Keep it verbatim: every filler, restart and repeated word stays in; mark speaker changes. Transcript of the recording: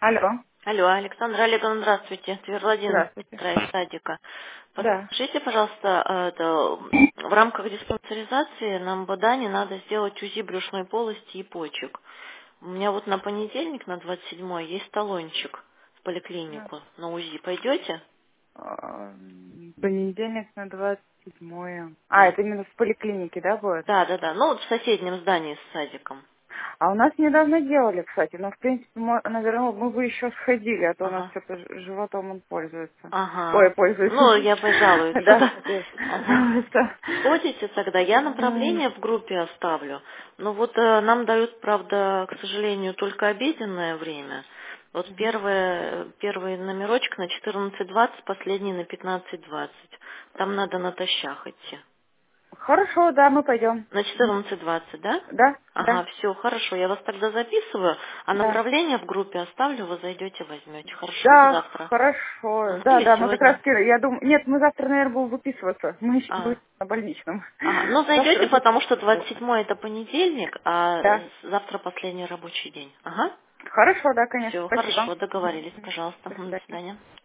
Speaker 1: Алло,
Speaker 2: Алло, Александра Олеговна, здравствуйте. Твердолинов,
Speaker 1: здравствуйте.
Speaker 2: край садика.
Speaker 1: Да.
Speaker 2: Подскажите, пожалуйста, э, это, в рамках диспансеризации нам в Бадане надо сделать УЗИ брюшной полости и почек. У меня вот на понедельник, на двадцать седьмое, есть талончик в
Speaker 1: На-
Speaker 2: поликлинику на УЗИ. Пойдете?
Speaker 1: а, Понедельник на двадцать седьмое. А,
Speaker 2: Да.
Speaker 1: это именно в поликлинике, да, будет?
Speaker 2: Да, да, да. Ну, вот в соседнем здании с садиком.
Speaker 1: А у нас недавно делали, кстати, но, в принципе, мо- наверное, мы бы еще сходили, а то у нас
Speaker 2: Ага.
Speaker 1: что-то ж- животом он пользуется. Ой,
Speaker 2: Ага.
Speaker 1: пользуется.
Speaker 2: Ну, я пожалуюсь.
Speaker 1: Да,
Speaker 2: Да. Ага.
Speaker 1: пожалуйста.
Speaker 2: Сходите тогда, я направление в группе оставлю. Но вот э, нам дают, правда, к сожалению, только обеденное время. Вот первое, первый номерочек на четырнадцать двадцать, последний на пятнадцать двадцать. Там надо натощак идти.
Speaker 1: Хорошо, да, мы пойдем.
Speaker 2: На четырнадцать двадцать, да?
Speaker 1: Да,
Speaker 2: Ага,
Speaker 1: да,
Speaker 2: все, хорошо, я вас тогда записываю, а
Speaker 1: да.
Speaker 2: направление в группе оставлю, вы зайдете, возьмете. Хорошо,
Speaker 1: Да,
Speaker 2: завтра?
Speaker 1: хорошо.
Speaker 2: Ага,
Speaker 1: Да,
Speaker 2: или
Speaker 1: да, мы как раз,
Speaker 2: сегодня?
Speaker 1: Кира, я думаю, нет, мы завтра, наверное, будем выписываться. Мы еще
Speaker 2: А,
Speaker 1: будем на больничном.
Speaker 2: ага, ну
Speaker 1: Завтра
Speaker 2: зайдете,
Speaker 1: уже
Speaker 2: потому что двадцать
Speaker 1: выписываться.
Speaker 2: седьмое это понедельник, а
Speaker 1: Да.
Speaker 2: завтра последний рабочий день. Ага.
Speaker 1: Хорошо, да, конечно.
Speaker 2: Все,
Speaker 1: Спасибо.
Speaker 2: хорошо,
Speaker 1: Мгм.
Speaker 2: договорились, пожалуйста.
Speaker 1: До
Speaker 2: До
Speaker 1: свидания.
Speaker 2: свидания.